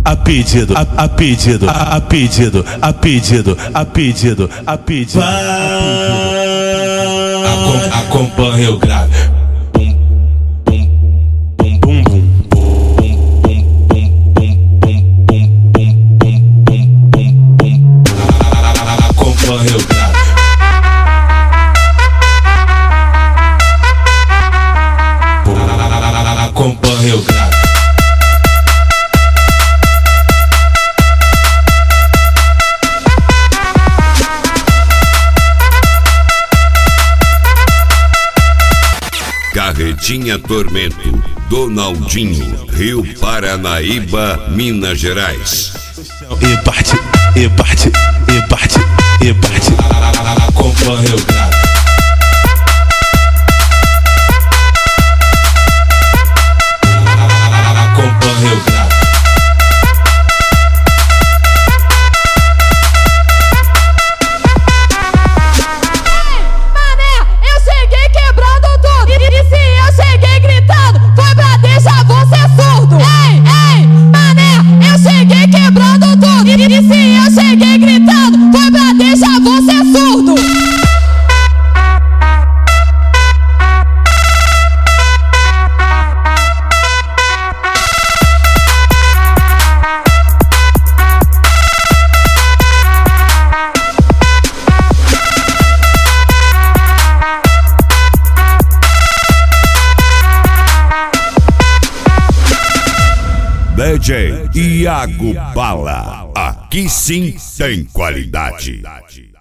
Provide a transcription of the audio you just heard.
a pedido, a pedido, a pedido, a pedido, a pedido, a pedido. Acompanha o grave. Acompanha o grave. Acompanha o grave. Carretinha Tormento, Donaldinho, Rio Paranaíba, Minas Gerais. E parte, e parte, e parte, e parte. Acompanha o grave. Acompanha o grave. DJ Iago Bala, aqui sim tem qualidade.